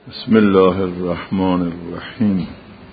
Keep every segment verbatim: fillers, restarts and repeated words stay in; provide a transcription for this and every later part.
بسم الله الرحمن الرحیم.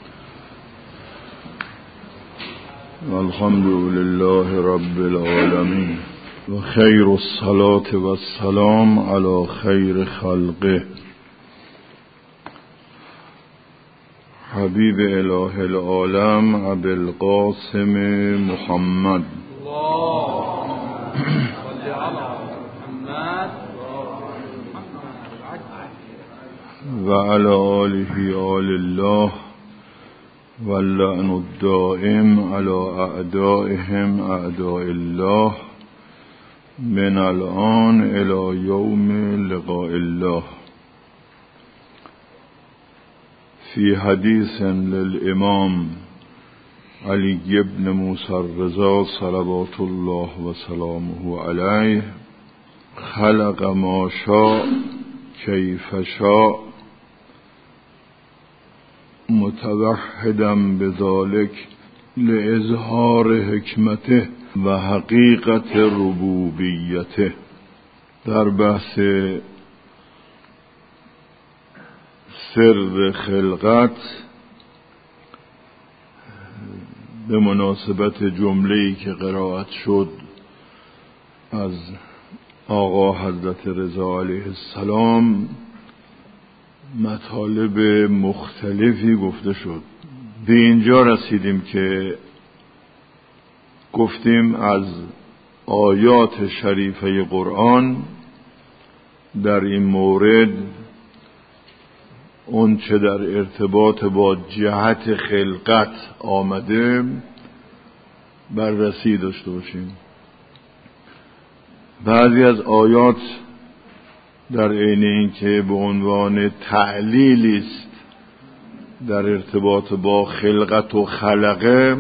الحمد لله رب العالمین و خیر الصلاة و السلام علی خیر خلقه حبیب اله العالم ابی القاسم محمد و علی آله آل الله و اللعن الدائم علی اعدائهم اعداء الله من الان الی یوم لقاء الله. فی حدیث للامام علی بن موسی الرضا صلوات الله و سلامه علیه: خلق ما شاء کیف شاء متوحدا بذلك لاظهار حکمته و حقیقت ربوبیته. در بحث سر خلقت به مناسبت جمله‌ای که قرائت شد از آقا حضرت رضا علیه السلام مطالب مختلفی گفته شد. به اینجا رسیدیم که گفتیم از آیات شریفه قرآن در این مورد اون چه در ارتباط با جهت خلقت آمده بررسی داشته باشیم. بعضی از آیات در عین این که به عنوان تعلیلی است در ارتباط با خلقت و خلقه،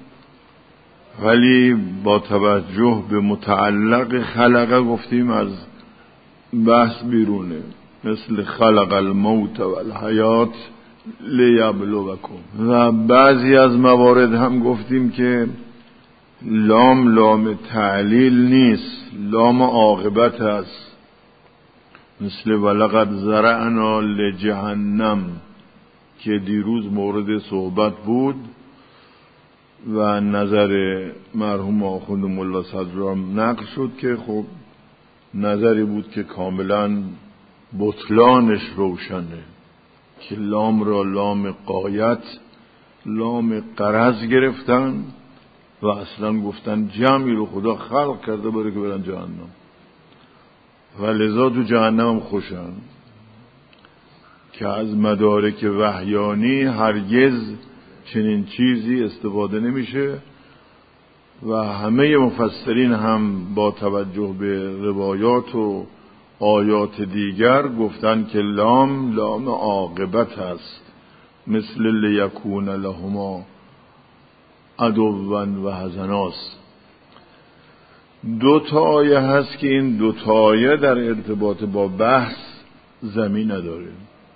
ولی با توجه به متعلق خلقه گفتیم از بحث بیرونه، مثل خلق الموت و الحیات لیبلوکم. و بعضی از موارد هم گفتیم که لام لام تعلیل نیست، لام عاقبت است، مثل ولقد زرعنا لجهنم که دیروز مورد صحبت بود و نظر مرحوم آخوند ملا صدرام نقل شد که خب نظری بود که کاملا بطلانش روشنه، که لام را لام غایت، لام غرض گرفتن و اصلا گفتن جمعی رو خدا خلق کرده برای که برن جهنم و لذا تو جهنم هم خوشن، که از مدارک وحیانی هرگز چنین چیزی استفاده نمیشه و همه مفسرین هم با توجه به روایات و آیات دیگر گفتن که لام لام عاقبت هست، مثل لیکون لهما عدوا و حزناست. دو تا آیه هست که این دو تا آیه در ارتباط با بحث زمین نداره.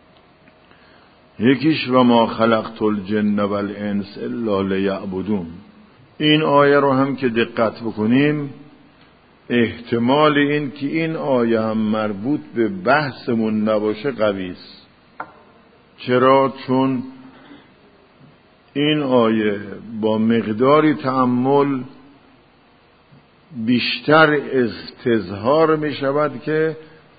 یکیش و ما خلقت الجن والانس الا لیعبدون. این آیه رو هم که دقت بکنیم احتمال این که این آیه هم مربوط به بحثمون نباشه قوی است. چرا؟ چون این آیه با مقداری تأمل بیشتر استظهار می شود که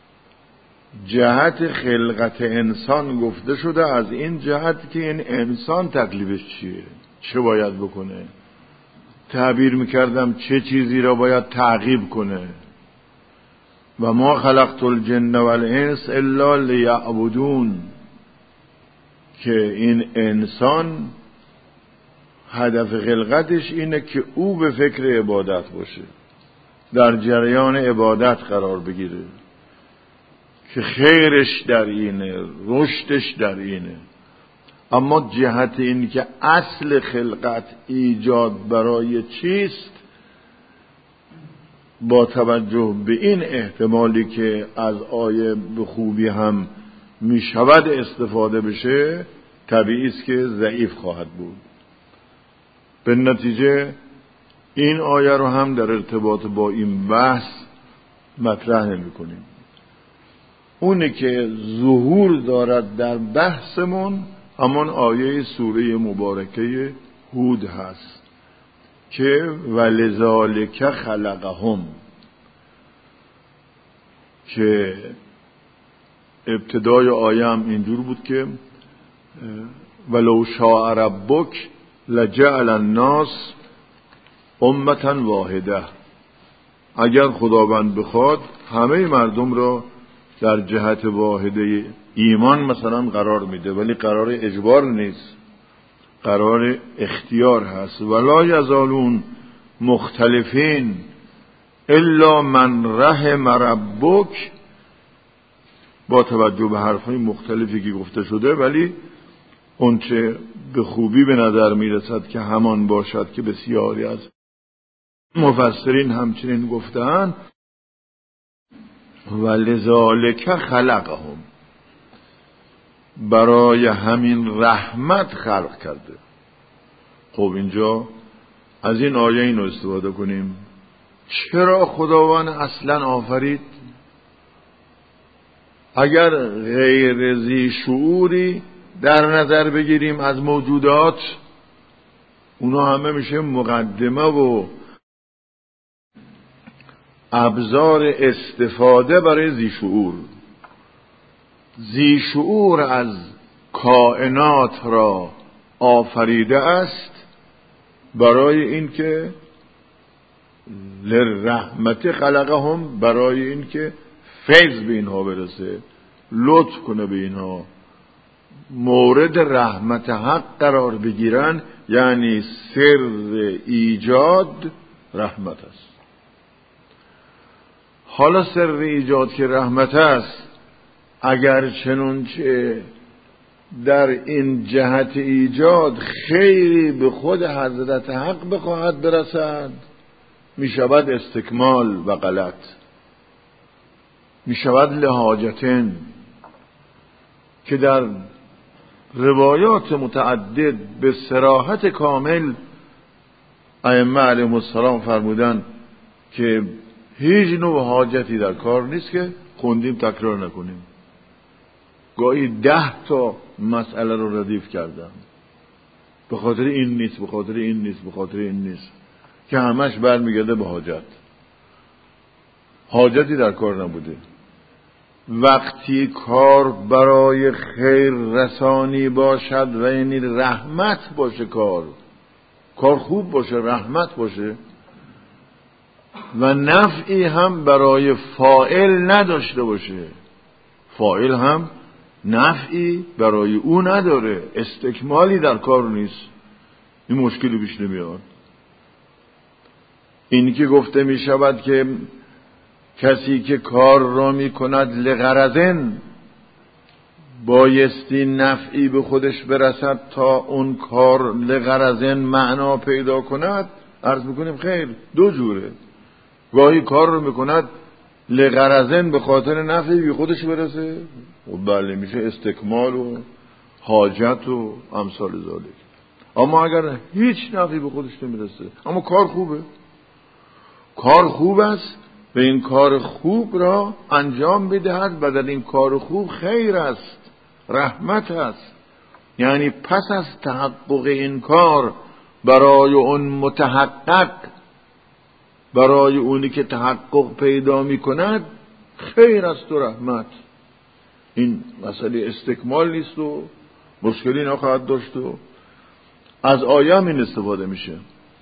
جهت خلقت انسان گفته شده، از این جهت که این انسان تکلیفش چیه، چه باید بکنه. تعبیر میکردم چه چیزی را باید تعقیب کنه. و ما خلقت الجن والانس الا لیعبدون، که این انسان هدف خلقتش اینه که او به فکر عبادت باشه، در جریان عبادت قرار بگیره، که خیرش در اینه، رشدش در اینه. اما جهت این که اصل خلقت ایجاد برای چیست، با توجه به این احتمالی که از آیه به خوبی هم می شود استفاده بشه، طبیعی است که ضعیف خواهد بود. به نتیجه این آیه رو هم در ارتباط با این بحث مطرح نمی کنیم. اونی که ظهور دارد در بحثمون همان آیه سوره مبارکه هود هست که ولذالک خلقهم، که ابتدای آیه هم اینجور بود که ولو شاء ربک لجعل الناس امتا واحده، اگر خداوند بخواد همه مردم را در جهت واحده ایمان مثلا قرار میده، ولی قرار اجبار نیست، قرار اختیار هست. ولا یزالون مختلفین الا من رحم ربک، با توجه به حرفهای مختلفی که گفته شده، ولی اونچه به خوبی به نظر میرسد که همان باشد که بسیاری از مفسرین همچنین گفتند ولذالک خلقهم، برای همین رحمت خلق کرده. خب اینجا از این آیه اینو استفاده کنیم، چرا خداوند اصلا آفرید؟ اگر غیر ذی شعوری در نظر بگیریم از موجودات، اونا همه میشه مقدمه و ابزار استفاده برای ذی شعور. ذی شعور از کائنات را آفریده است برای اینکه لرحمت خلقهم، برای اینکه فیض به اینها برسه، لطف کنه به اینها، مورد رحمت حق قرار بگیرن. یعنی سر ایجاد رحمت است. حالا سر ایجاد که رحمت است، اگر چنانچه در این جهت ایجاد خیری به خود حضرت حق بخواهد برسد، می شود استکمال و غلط، می شود لحاجتن، که در روایات متعدد به صراحت کامل ائمه علیهم السلام فرمودن که هیچ نوع حاجتی در کار نیست که خوندیم تکرار نکنیم. گاهی ده تا مسئله رو ردیف کردم، به خاطر این نیست، به خاطر این نیست، به خاطر این نیست، که همش برمیگرده به حاجت. حاجتی در کار نبوده. وقتی کار برای خیر رسانی باشد و یعنی رحمت باشه، کار کار خوب باشه، رحمت باشه، و نفعی هم برای فاعل نداشته باشه، فاعل هم نفعی برای او نداره، استکمالی در کار نیست، این مشکلی پیش نمیاد. این که گفته می شود که کسی که کار را می کند لغرضن، بایستی نفعی به خودش برسد تا اون کار لغرضن معنا پیدا کند. عرض میکنیم خیر، دو جوره. گاهی کار رو میکند لغرضن به خاطر نفعی به خودش برسه، و بله میشه استکمال و حاجت و امثال ذالک. اما اگر هیچ نفعی به خودش نمیرسه اما کار خوبه، کار خوب است، به این کار خوب را انجام بدهد و در این کار خوب خیر است، رحمت است. یعنی پس از تحقق این کار برای اون متحقق، برای اونی که تحقق پیدا می کند، خیر است و رحمت. این مسئله استکمال نیست و مشکلی نخواهد داشت و از آیه این استفاده میشه.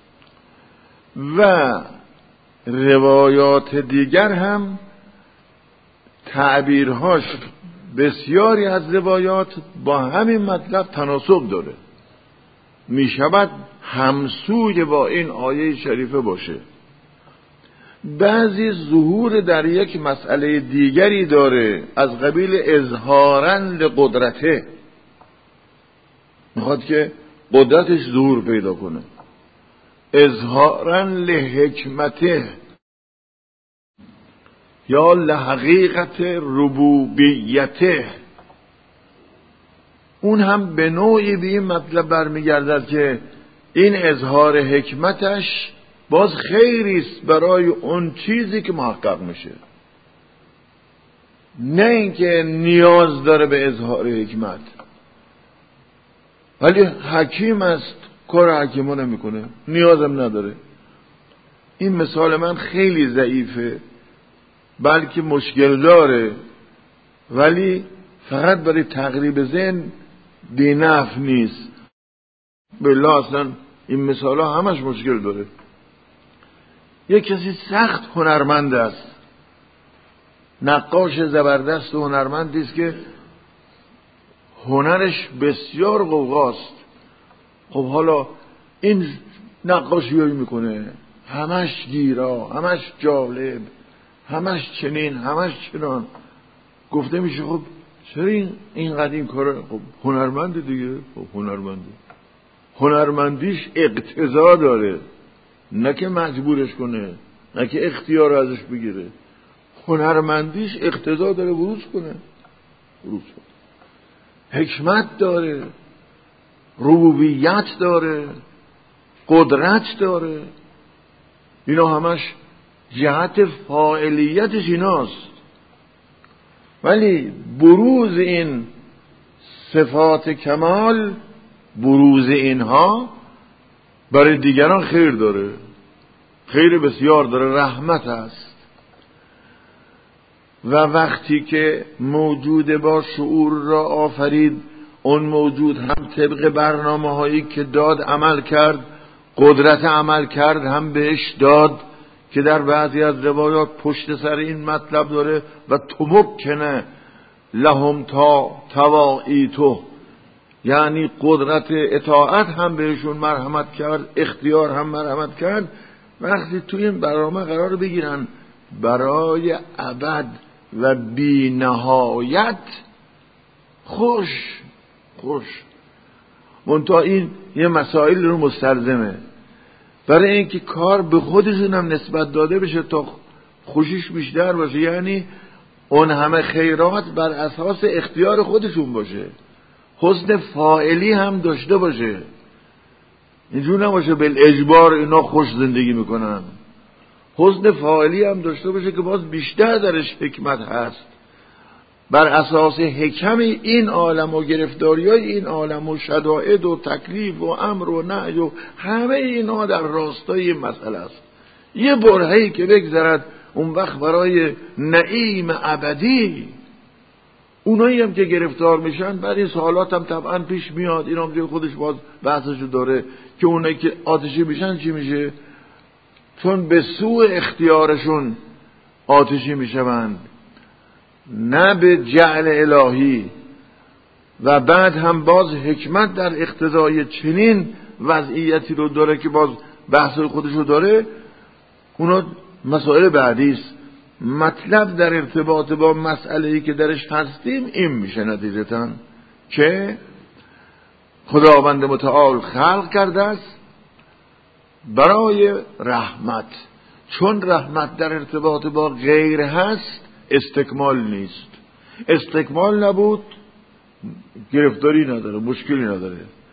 و روایات دیگر هم تعبیرهاش بسیاری از روایات با همین مطلب تناسب داره، می شود همسوی با این آیه شریفه باشه. بعضی ظهور در یک مسئله دیگری داره، از قبیل اظهاراً لقدرته، میخواد که قدرتش ظهور پیدا کنه، اظهاراً لحکمته یا لحقیقت ربوبیته. اون هم به نوعی به این مطلب برمیگردد که این اظهار حکمتش باز خیریست برای اون چیزی که محقق میشه. نه اینکه نیاز داره به اظهار حکمت، ولی حکیم است، کار حکیمانه میکنه، نیازم نداره. این مثال من خیلی ضعیفه، بلکه مشکل داره، ولی فقط برای تقریب ذهن بی‌نفع نیست. بالله اصلا این مثال ها همش مشکل داره. یک کسی سخت هنرمند است، نقاش زبردست و هنرمندی است که هنرش بسیار قوقاست. خب حالا این نقاشیایی میکنه، همش گیرا، همش جالب، همش چنین، همش چنان. گفته میشه خب چرا این اینقدر این کار؟ خب هنرمنده دیگه. خب هنرمنده، هنرمندیش اقتضا داره، نه که مجبورش کنه، نه که اختیار ازش بگیره. هنرمندیش اقتضا داره بروز کنه، بروز کنه. حکمت داره، ربوبیت داره، قدرت داره. اینا همش جهت فاعلیتش ایناست. ولی بروز این صفات کمال، بروز اینها برای دیگران خیر داره، خیر بسیار داره، رحمت است. و وقتی که موجود با شعور را آفرید، اون موجود هم طبق برنامه هایی که داد عمل کرد، قدرت عمل کرد هم بهش داد، که در بعضی از روایات پشت سر این مطلب داره و تمکنه لهم تا توائیتو، یعنی قدرت اطاعت هم بهشون مرحمت کرد، اختیار هم مرحمت کرد. وقتی توی این برنامه قرار بگیرن برای ابد و بی نهایت، خوش خوش. منتها این یه مسائل رو مستلزمه، برای اینکه کار به خودشون هم نسبت داده بشه تا خوشیش بیشتر باشه، یعنی اون همه خیرات بر اساس اختیار خودشون باشه، حسن فاعلی هم داشته باشه، اینجور نباشه بالاجبار اینا خوش زندگی میکنن. حسن فاعلی هم داشته باشه که باز بیشتر درش حکمت هست، بر اساس حکم این عالم و گرفتاری های این عالم و شدائد و تکلیف و امر و نهی و همه اینا در راستای این مسئله است. یه برهه‌ای که بگذرد اون وقت برای نعیم ابدی، اونایی هم که گرفتار میشن بعد این سوالات هم طبعا پیش میاد، این هم دیگه خودش باز بحثشو داره که اونایی که آتشی میشن چی میشه؟ چون به سوء اختیارشون آتشی میشوند، نه به جعل الهی. و بعد هم باز حکمت در اقتضای چنین وضعیتی رو داره که باز بحث خودشو داره. اونا مسائل بعدی است. مطلب در ارتباط با مسئله‌ای که درش هستیم این میشه نتیجتاً که خداوند متعال خلق کرده است برای رحمت. چون رحمت در ارتباط با غیر هست استکمال نیست. استکمال نبود گرفتاری نداره، مشکلی نداره.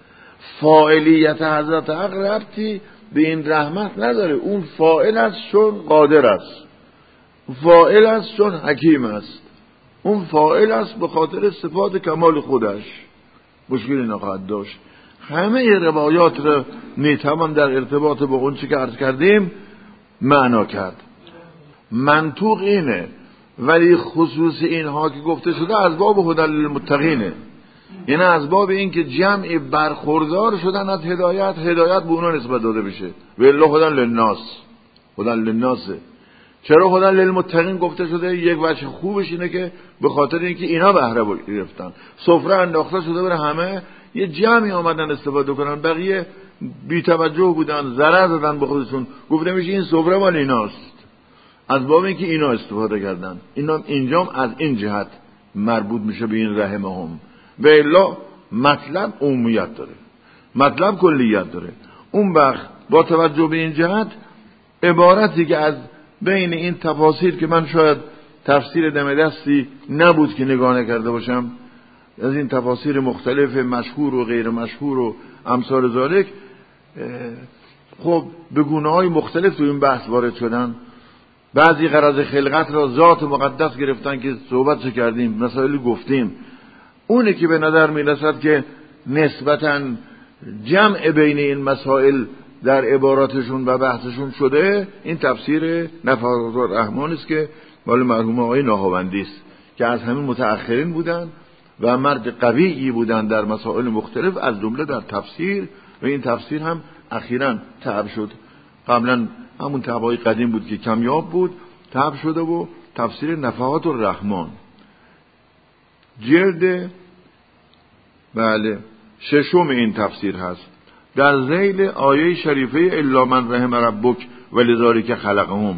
فاعلیت حضرت حق ربطی به این رحمت نداره. اون فاعل است چون قادر است، فاعل است چون حکیم است، اون فاعل است به خاطر صفات کمال خودش، مشکلی نخواهد داشت. همه روایات رو میتوان در ارتباط با اون چی که عرض کردیم معنا کرد. منطوق اینه، ولی خصوص اینها که گفته شده از باب هدی للمتقینه، یعنی از باب این که جمعی برخوردار شدن از هدایت، هدایت به اونا نسبت داده بشه. و الا هدی للناس، هدی للناس. چرا هدی للمتقین گفته شده؟ یک وجه خوبش اینه که به خاطر اینکه اینا بهره گرفتن، سفره انداخته شده برای همه، یه جمعی آمدن استفاده کنن، بقیه بی توجه بودن، ضرر دادن به خودشون. گفته میشه این سفره مال ایناست، از باب اینکه اینا استفاده کردن. اینا اینجام از این جهت مربوط میشه به این رحمهم. و الا مطلب عمومیت داره، مطلب کلیت داره. اون وقت با توجه به این جهت عبارتی که از بین این تفاسیر که من شاید تفسیر دم دستی نبود که نگاه نکرده باشم، از این تفاسیر مختلف مشهور و غیر مشهور و امثال ذالک، خب به گونه‌های مختلف تو این بحث وارد شدن. بعضی غرض خلقت را ذات مقدس گرفتن که صحبتش کردیم، مسائل گفتیم. اونه که به نظر میرسد که نسبتاً جمع بین این مسائل در عباراتشون و بحثشون شده، این تفسیر نفحات الرحمن است که مال مرحوم آقای ناهاوندی است که از همین متأخرین بودن و مرد قویی بودن در مسائل مختلف، از جمله در تفسیر. و این تفسیر هم اخیراً طبع شد. قبلا همون طبعای قدیم بود که کمیاب بود، طبع شده و تفسیر نفحات الرحمن جلد بله ششم این تفسیر هست. در ذیل آیه شریفه الا من رحم ربک ولذالک خلقهم.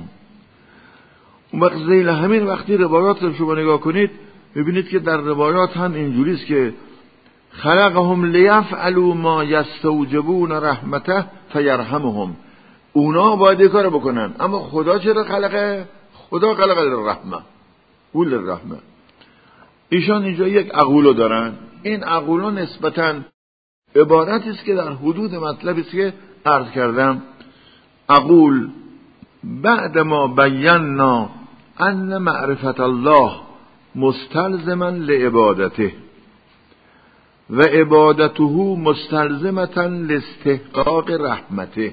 اون وقت ذیل همین وقتی روایات رو شما نگاه کنید ببینید که در روایات هم اینجوری است که خلقهم لیفعلوا ما یستوجبون رحمته فیرحمهم. اونا باید این کارو بکنن، اما خدا چرا خلقه؟ خدا خلق الرحمه اول الرحمه. ایشان اینجا یک عقولو دارن. این عقولو نسبتاً عبارتی است که در حدود مطلبی است که عرض کردم. عقول بعد ما بینا ان معرفت الله مستلزما لعبادته و عبادته مستلزمة لاستحقاق رحمته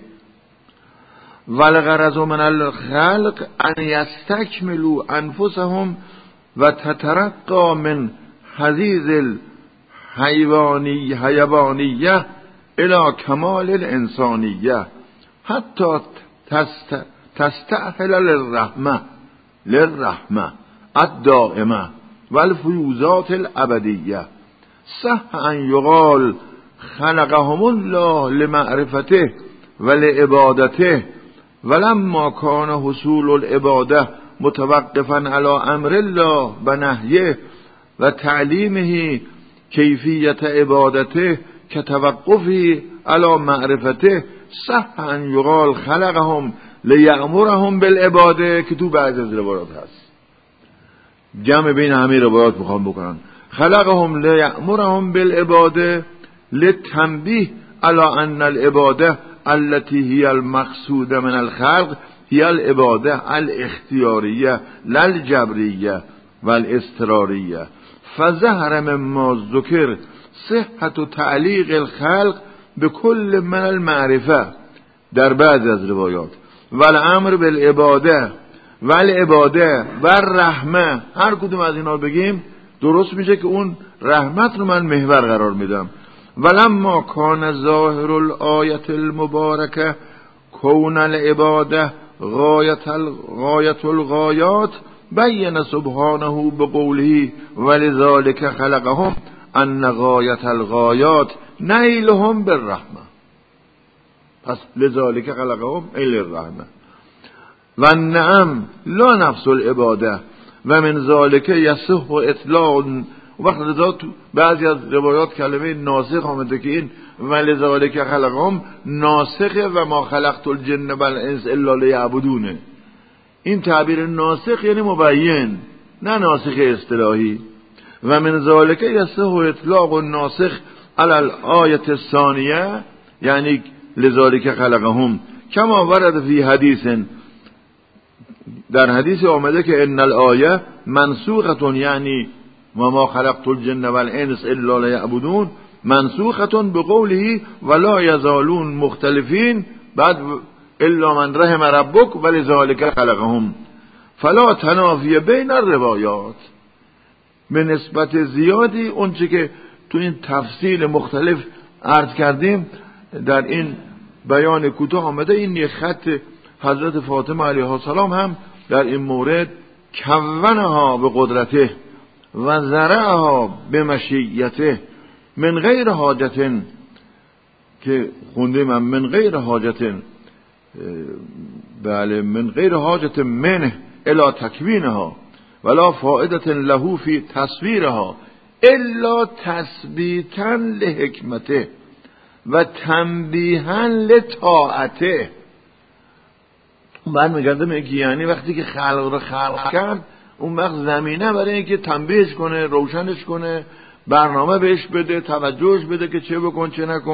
والغرض من الخلق ان یستکملوا انفسهم و تترقى من حضیض الحیوانی حیوانیه الى کمال الانسانیه حتی تست تستأهل للرحمه للرحمه الدائمه والفیوزات الابدیه. صح ان یقال خلقهم الله لمعرفته ولعبادته ولما کان حصول العباده متوقفا علی امر الله و نهیه و تعلیمه کیفیت عبادته که توقفی علی معرفته صح ان یقال خلقهم لیأمرهم بالعباده که تو بعض از روایات هست. جمع بین همه روایات میخوام بکنن. خلقهم لیأمرهم بالعباده للتنبیه علی ان العباده التي هي المقصود من الخلق هي العباده الاختیاریه لا الجبریه والاضطراریه. فظهر مما ذکر صحت تعلیق الخلق بكل من المعرفه در بعض از روایات والامر بالعباده والعباده والرحمه. هر کدوم از اینا بگیم درست میشه که اون رحمت رو من محور قرار میدم. ولما کان ظاهر الآیت المبارکه کون العباده غایت الغایت الغایات بین سبحانه بقوله ولذالک خلقهم ان غایت الغایات نیلهم بالرحمه. پس لذالک خلقهم ایل الرحمه و نعم لا نفس العباده و من ذالک یصح اطلاع. وقت رضا بعضی از روایات کلمه ناسخ آمده که این ولذالک خلقهم ناسخه و ما خلقت الجن والانس الا لیعبدونه. این تعبیر ناسخ یعنی مبین، نه ناسخ اصطلاحی. و من ذالک یصح اطلاق الناسخ علی الآیه الثانیه یعنی لذالک خلقهم کما ورد فی حدیث. در حدیث آمده که ان الآیه منسوخه یعنی و ما خلقت الجن والانس الا لیعبدون منسوخه بقوله ولا یزالون مختلفین بعد الا من رحم ربک ولذالک خلقهم. فلا تنافی بین الروایات. به نسبت زیادی اونچه که تو این تفصیل مختلف عرض کردیم در این بیان کوتاه آمده. این یک خط حضرت فاطمه علیها السلام هم در این مورد کونها به قدرته و زرعها به مشیته من غیر حاجت که خونده من من غیر حاجت بله من غیر حاجت منه الا تکوینها ولا فائدت له فی تصویرها الا تثبیتا لحکمته و تنبیها لطاعته. بعد میگردم میگه یعنی وقتی که خلق رو خلق کرد اون وقت زمینه برای اینکه تنبیهش کنه، روشنش کنه، برنامه بهش بده، توجهش بده که چه بکن چه نکن.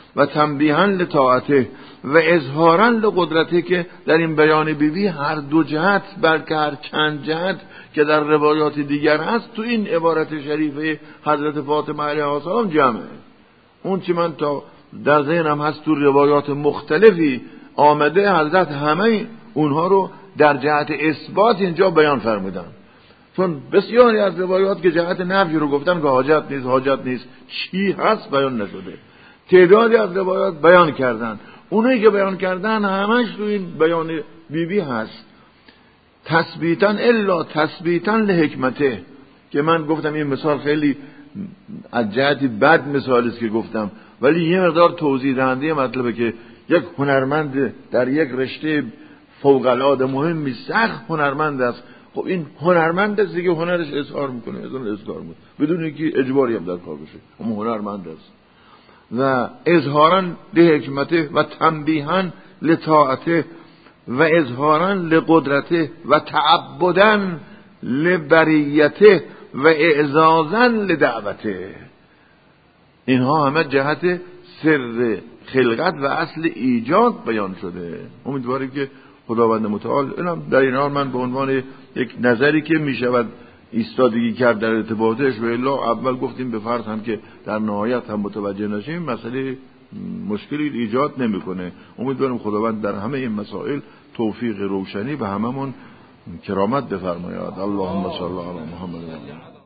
و تنبیها لطاعته و اظهارا لقدرته، که در این بیان بیبی هر دو جهت بلکه هر چند جهت که در روایات دیگر هست تو این عبارت شریفه حضرت فاطمه علیها السلام جمعه. اون چی من تا در ذهنم هست تو روایات مختلفی آمده، حضرت همه اونها رو در جهت اثبات اینجا بیان فرمودن. چون بسیاری از روایات که جهت نفی رو گفتن که حاجت نیست حاجت نیست چی هست بیان نشده. تعدادی از روایات بیان کردن، اونایی که بیان کردن همش تو این بیان بیبی بی هست. تثبیتاً الا تثبیتاً لحکمته، که من گفتم این مثال خیلی از جهتی بد مثالی است که گفتم، ولی یه مقدار توضیح دهنده مطلبه که یک هنرمند در یک رشته فوق العاده مهمی سخت هنرمند است. خب این هنرمند است دیگه، هنرش اظهار میکنه، از اون اظهار میکنه بدون اینکه اجباری هم در کار بشه، اما هنرمند است. و اظهارا لحکمته و تنبیها لطاعته و اظهارا لقدرته و تعبدا لبریته و اعزازا لدعوته. اینها همه جهت سر خلقت و اصل ایجاد بیان شده. امیدواریم که خداوند متعال اینم در این حال من به عنوان یک نظری که می شود ایستادگی کرد در ارتباطش، و الا اول گفتیم به فرض هم که در نهایت هم متوجه نشیم مسئله مشکلی ایجاد نمیکنه. امیدوارم خداوند در همه این مسائل توفیق روشنی به هممون کرامت بفرماید. اللهم صل علی محمد.